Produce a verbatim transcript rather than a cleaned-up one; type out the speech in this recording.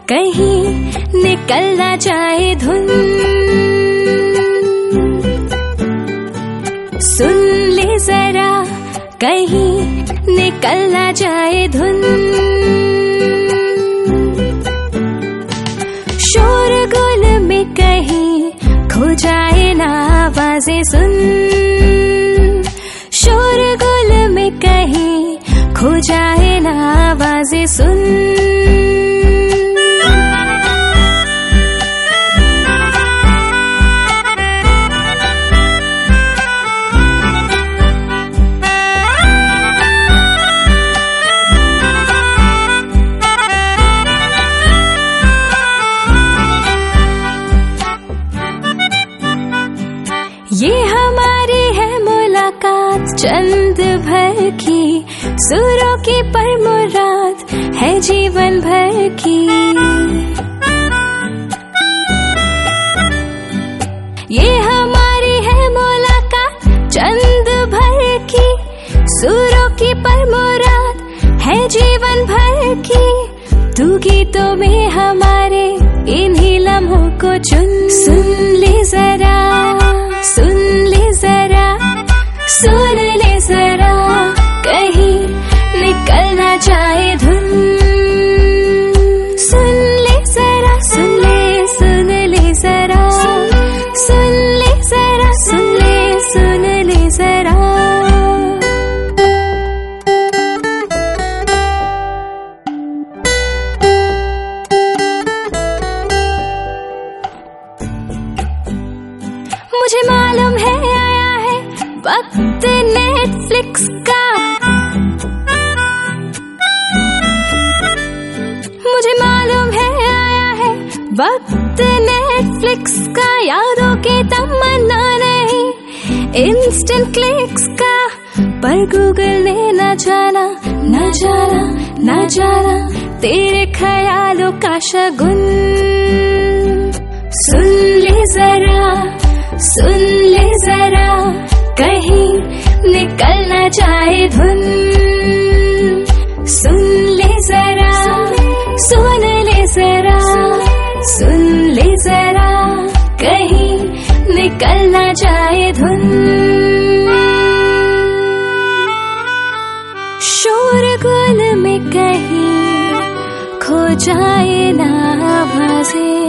कहीं निकल ना जाए धुन। सुन ले जरा कहीं निकल ना जाए धुन। शोरगुल में कहीं खो जाए ना आवाज़ें सुन। शोरगुल में कहीं खो जाए ना आवाज़ें सुन। ये हमारी है मुलाकात चंद भर की, सुरों की परमुराद है जीवन भर की। ये हमारी है मुलाकात चंद भर की, सुरों की परमुराद है जीवन भर की। तू गीतों में हमारे इन्हीं लम्हों को चुन। सुन ले जरा सुन ले जरा सुन ले जरा कहीं निकल ना जाए धुन। सुन ले जरा सुन ले सुन ले जरा सुन ले जरा सुन ले सुन ले जरा। मुझे मालूम है आया है वक्त नेटफ्लिक्स का। मुझे मालूम है आया है वक्त नेटफ्लिक्स का। यादों के तमन्ना नहीं इंस्टेंट क्लिक्स का। पर गूगल ने न जाना न जाना न जाना तेरे ख्यालों का शगुन। सुन ले जरा सुन ले जरा कहीं निकल ना जाए धुन। सुन ले जरा सुन ले जरा सुन ले जरा कहीं निकल ना जाए धुन। शोरगुल में कहीं खो जाए ना आवाज़ें